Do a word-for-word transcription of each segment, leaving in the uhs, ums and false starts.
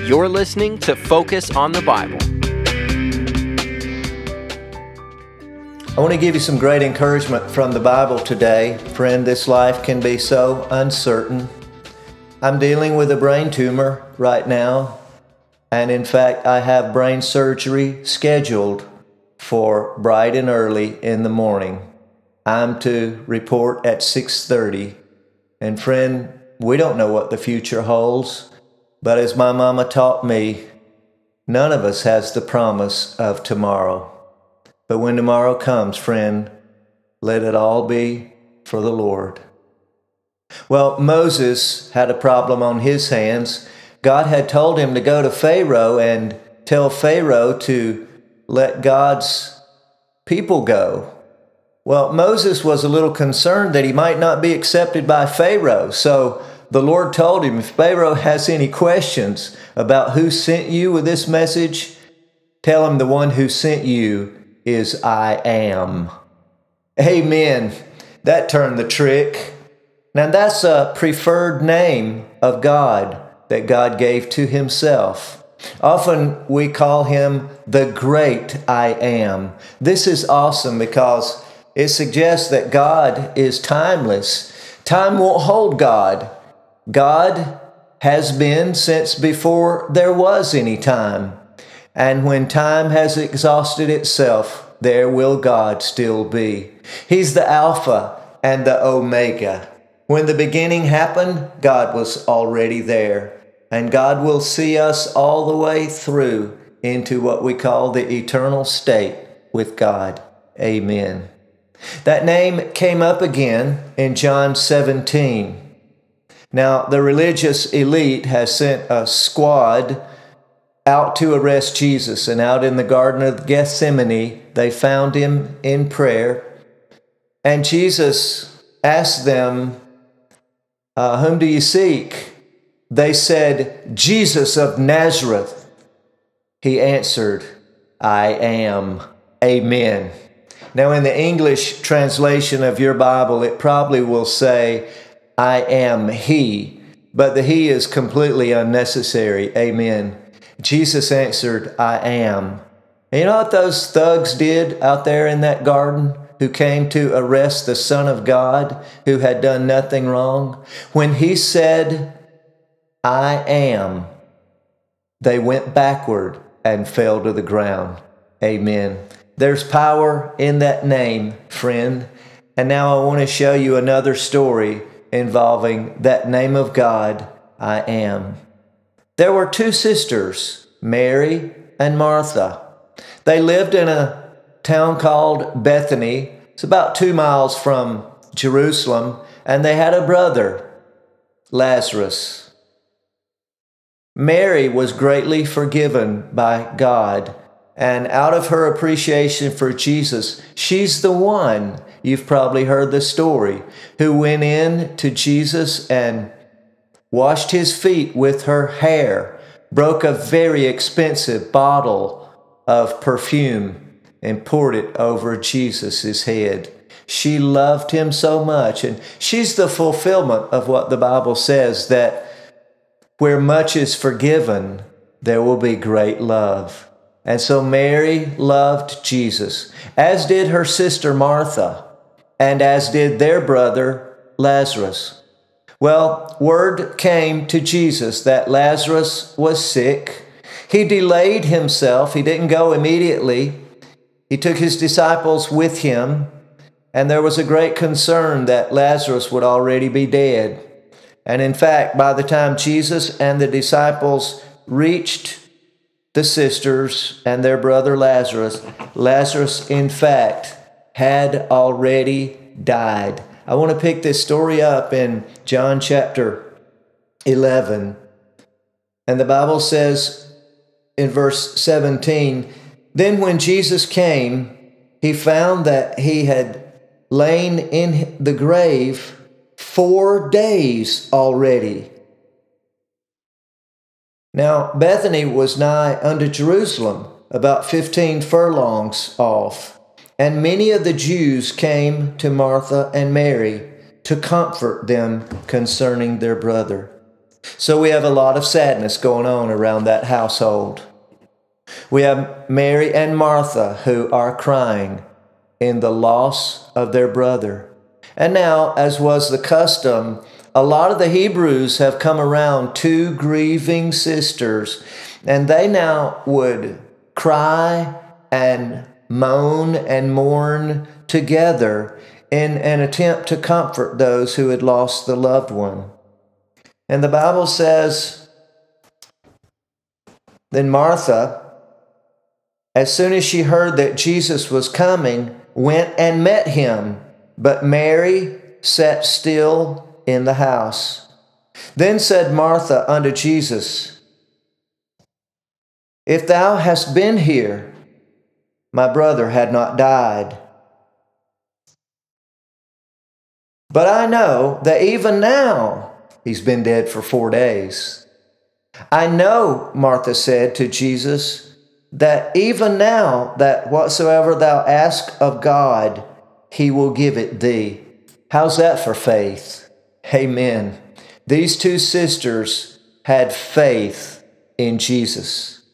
You're listening to Focus on the Bible. I want to give you some great encouragement from the Bible today. Friend, this life can be so uncertain. I'm dealing with a brain tumor right now, and in fact, I have brain surgery scheduled for bright and early in the morning. I'm to report at six thirty. And friend, we don't know what the future holds, but as my mama taught me, none of us has the promise of tomorrow. But when tomorrow comes, friend, let it all be for the Lord. Well, Moses had a problem on his hands. God had told him to go to Pharaoh and tell Pharaoh to let God's people go. Well, Moses was a little concerned that he might not be accepted by Pharaoh. So the Lord told him, if Pharaoh has any questions about who sent you with this message, tell him the one who sent you is I am. Amen. That turned the trick. Now that's a preferred name of God that God gave to himself. Often we call him the great I am. This is awesome because it suggests that God is timeless. Time won't hold God. God has been since before there was any time. And when time has exhausted itself, there will God still be. He's the Alpha and the Omega. When the beginning happened, God was already there. And God will see us all the way through into what we call the eternal state with God. Amen. That name came up again in John seventeen. Now, the religious elite has sent a squad out to arrest Jesus, and out in the Garden of Gethsemane, they found him in prayer. And Jesus asked them, uh, whom do you seek? They said, Jesus of Nazareth. He answered, I am. Amen. Now, in the English translation of your Bible, it probably will say, I am he, but the he is completely unnecessary. Amen. Jesus answered, I am. And you know what those thugs did out there in that garden who came to arrest the Son of God who had done nothing wrong? When he said, I am, they went backward and fell to the ground. Amen. There's power in that name, friend. And now I want to show you another story involving that name of God, I am. There were two sisters, Mary and Martha. They lived in a town called Bethany. It's about two miles from Jerusalem, and they had a brother, Lazarus. Mary was greatly forgiven by God, and out of her appreciation for Jesus, she's the one, you've probably heard the story, who went in to Jesus and washed his feet with her hair, broke a very expensive bottle of perfume and poured it over Jesus' head. She loved him so much, and she's the fulfillment of what the Bible says, that where much is forgiven, there will be great love. And so Mary loved Jesus, as did her sister Martha, and as did their brother Lazarus. Well, word came to Jesus that Lazarus was sick. He delayed himself. He didn't go immediately. He took his disciples with him, and there was a great concern that Lazarus would already be dead. And in fact, by the time Jesus and the disciples reached the sisters and their brother Lazarus, Lazarus, in fact, had already died. I want to pick this story up in John chapter eleven. And the Bible says in verse seventeen, then when Jesus came, he found that he had lain in the grave four days already. Now, Bethany was nigh unto Jerusalem, about fifteen furlongs off. And many of the Jews came to Martha and Mary to comfort them concerning their brother. So we have a lot of sadness going on around that household. We have Mary and Martha who are crying in the loss of their brother. And now, as was the custom, a lot of the Hebrews have come around two grieving sisters, and they now would cry and moan and mourn together in an attempt to comfort those who had lost the loved one. And the Bible says, then Martha, as soon as she heard that Jesus was coming, went and met him, but Mary sat still in the house. Then said Martha unto Jesus, If thou hadst been here, my brother had not died. But I know that even now he's been dead for four days. I know, Martha said to Jesus, that even now that whatsoever thou ask of God, he will give it thee. How's that for faith? Amen. These two sisters had faith in Jesus.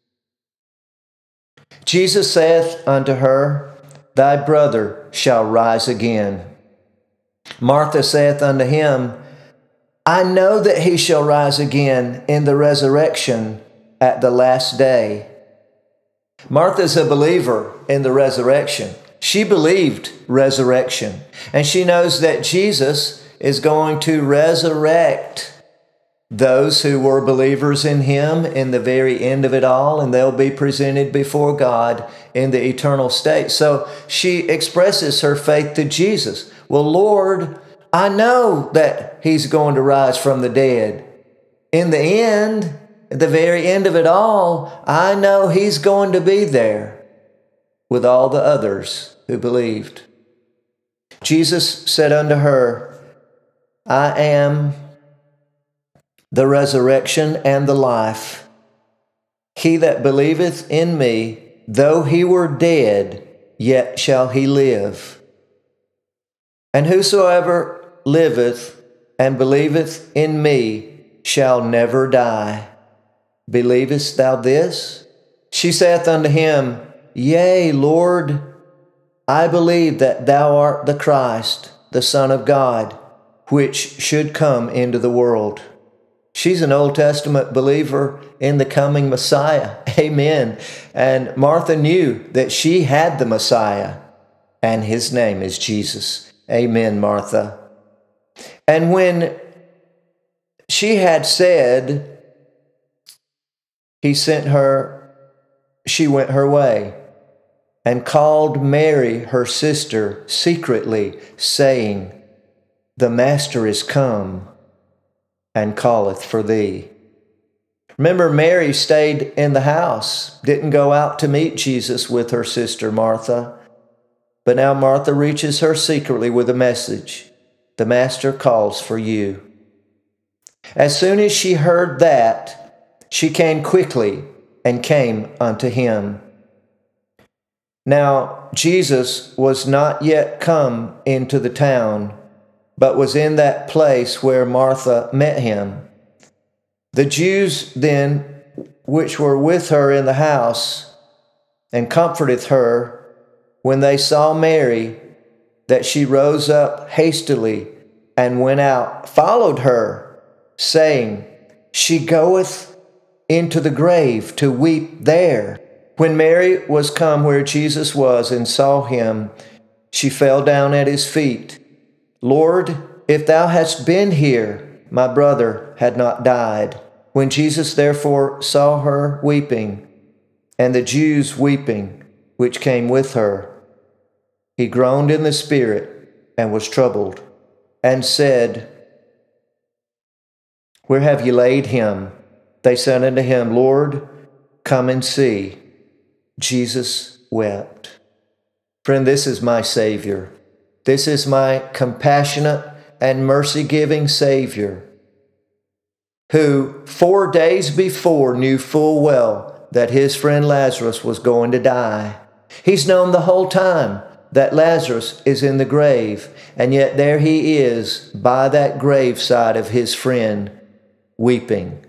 Jesus saith unto her, Thy brother shall rise again. Martha saith unto him, I know that he shall rise again in the resurrection at the last day. Martha's a believer in the resurrection. She believed resurrection, and she knows that Jesus is going to resurrect those who were believers in him in the very end of it all, and they'll be presented before God in the eternal state. So she expresses her faith to Jesus. Well, Lord, I know that he's going to rise from the dead. In the end, at the very end of it all, I know he's going to be there with all the others who believed. Jesus said unto her, I am the resurrection and the life. He that believeth in me, though he were dead, yet shall he live. And whosoever liveth and believeth in me shall never die. Believest thou this? She saith unto him, Yea, Lord, I believe that thou art the Christ, the Son of God, which should come into the world. She's an Old Testament believer in the coming Messiah. Amen. And Martha knew that she had the Messiah, and his name is Jesus. Amen, Martha. And when she had said, he sent her, she went her way, and called Mary, her sister, secretly, saying, The Master is come, and calleth for thee. Remember, Mary stayed in the house, didn't go out to meet Jesus with her sister Martha. But now Martha reaches her secretly with a message. The Master calls for you. As soon as she heard that, she came quickly and came unto him. Now Jesus was not yet come into the town, but was in that place where Martha met him. The Jews then, which were with her in the house, and comforteth her, when they saw Mary, that she rose up hastily and went out, followed her, saying, She goeth into the grave to weep there. When Mary was come where Jesus was and saw him, she fell down at his feet. Lord, if thou hadst been here, my brother had not died. When Jesus therefore saw her weeping, and the Jews weeping, which came with her, he groaned in the spirit and was troubled, and said, Where have ye laid him? They said unto him, Lord, come and see. Jesus wept. Friend, this is my Savior. This is my compassionate and mercy-giving Savior, who four days before knew full well that his friend Lazarus was going to die. He's known the whole time that Lazarus is in the grave, and yet there he is by that graveside of his friend, weeping.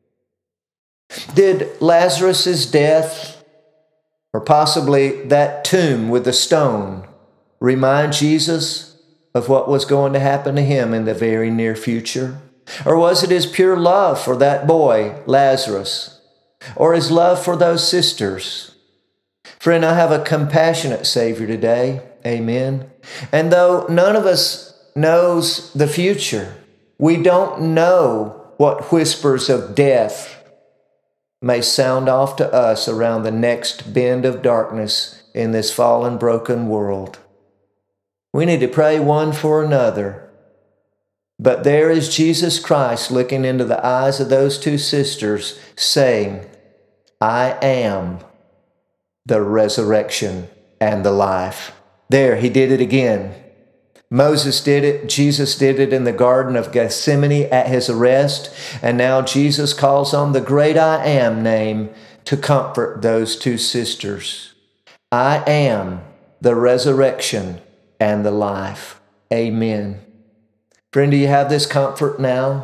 Did Lazarus' death, or possibly that tomb with the stone, remind Jesus of what was going to happen to him in the very near future? Or was it his pure love for that boy, Lazarus, or his love for those sisters? Friend, I have a compassionate Savior today. Amen. And though none of us knows the future, we don't know what whispers of death may sound off to us around the next bend of darkness in this fallen, broken world. We need to pray one for another. But there is Jesus Christ looking into the eyes of those two sisters saying, I am the resurrection and the life. There, he did it again. Moses did it. Jesus did it in the Garden of Gethsemane at his arrest. And now Jesus calls on the great I Am name to comfort those two sisters. I am the resurrection and the life. Amen. Friend, do you have this comfort now?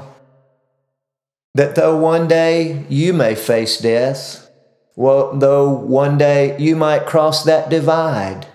That though one day you may face death, well, though one day you might cross that divide,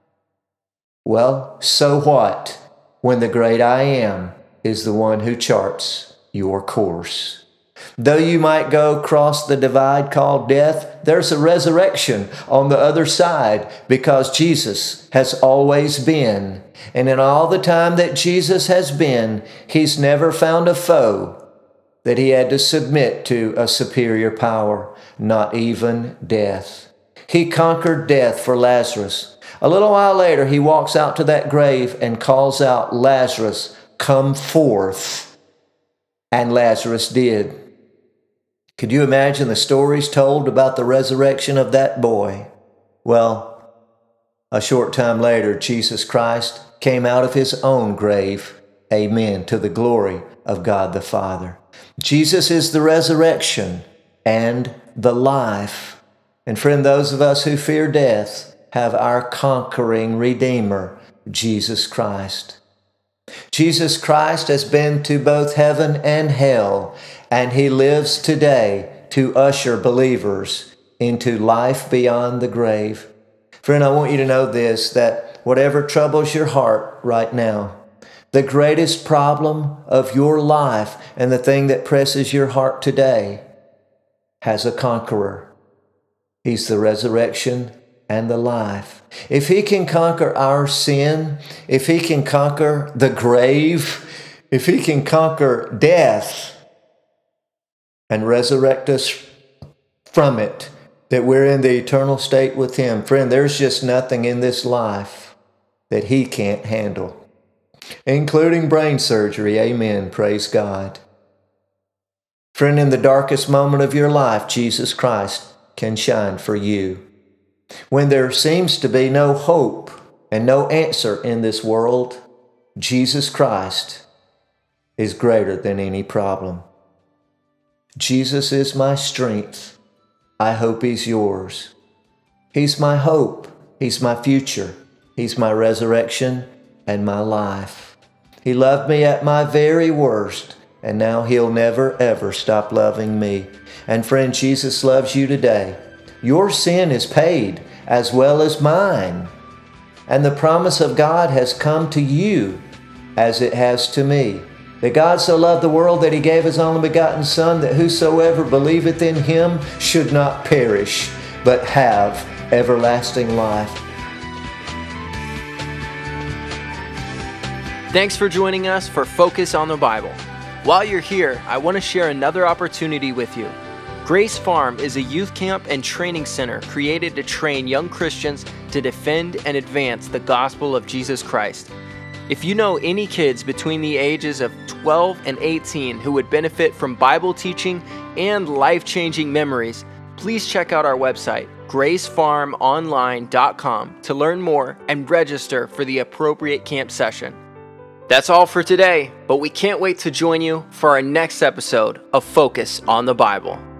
well, so what when the great I Am is the one who charts your course? Though you might go cross the divide called death, there's a resurrection on the other side because Jesus has always been. And in all the time that Jesus has been, he's never found a foe that he had to submit to a superior power, not even death. He conquered death for Lazarus. A little while later, he walks out to that grave and calls out, Lazarus, come forth. And Lazarus did. Could you imagine the stories told about the resurrection of that boy? Well, a short time later, Jesus Christ came out of his own grave. Amen. To the glory of God the Father. Jesus is the resurrection and the life. And friend, those of us who fear death have our conquering Redeemer, Jesus Christ. Jesus Christ has been to both heaven and hell, and he lives today to usher believers into life beyond the grave. Friend, I want you to know this, that whatever troubles your heart right now, the greatest problem of your life and the thing that presses your heart today has a conqueror. He's the resurrection and the life. If he can conquer our sin, if he can conquer the grave, if he can conquer death and resurrect us from it, that we're in the eternal state with him, friend, there's just nothing in this life that he can't handle, including brain surgery. Amen. Praise God. Friend, in the darkest moment of your life, Jesus Christ can shine for you. When there seems to be no hope and no answer in this world, Jesus Christ is greater than any problem. Jesus is my strength. I hope he's yours. He's my hope. He's my future. He's my resurrection and my life. He loved me at my very worst, and now he'll never, ever stop loving me. And friend, Jesus loves you today. Your sin is paid as well as mine. And the promise of God has come to you as it has to me. That God so loved the world that he gave his only begotten Son, that whosoever believeth in him should not perish, but have everlasting life. Thanks for joining us for Focus on the Bible. While you're here, I want to share another opportunity with you. Grace Farm is a youth camp and training center created to train young Christians to defend and advance the gospel of Jesus Christ. If you know any kids between the ages of twelve and eighteen who would benefit from Bible teaching and life-changing memories, please check out our website, grace farm online dot com, to learn more and register for the appropriate camp session. That's all for today, but we can't wait to join you for our next episode of Focus on the Bible.